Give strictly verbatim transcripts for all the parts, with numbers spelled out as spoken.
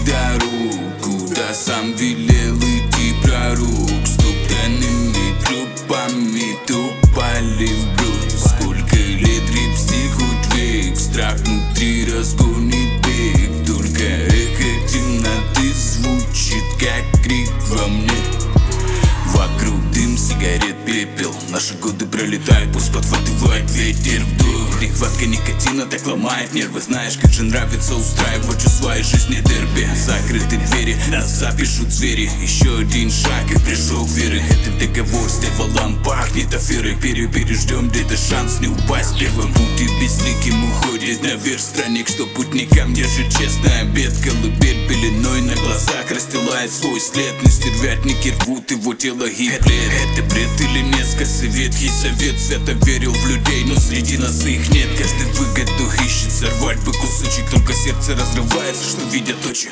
дорог, куда сам велел идти пророк. Стоптанными тропами топали в бруд. Сколько лет репсти хоть век, страх внутри разгонит бег. Только эхо темноты звучит, как крик во мне. Вокруг дым, сигарет, пепел. Наши годы пролетают, пусть подхватывает ветер вдох. Нехватка никотина так ломает нервы. Знаешь, как же нравится устраивать в своей жизни дерби. Закрыты двери, нас запишут звери. Еще один шаг и пришел веры. Этот договор с дьяволом пахнет аферой. Переждем где-то шанс не упасть первым. Путь и безликим уходит наверх странник, что путникам держит честный обед. Колыбель пеленой на глазах расстилает свой след. Но стервятники рвут его тело гиблет. Это бред или несколько ветхий совет. Свято верил в людей, но среди нас их нет. Каждый выгоду ищет сорвать бы кусочек. Только сердце разрывается, что видят очи.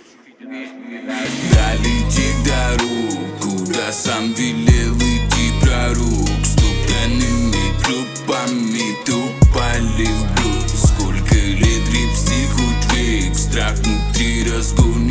Долети дорог, куда сам велел идти пророк. Стоптанными тропами топали в бруд. Сколько лет репсти хоть век, страх внутри разгонит.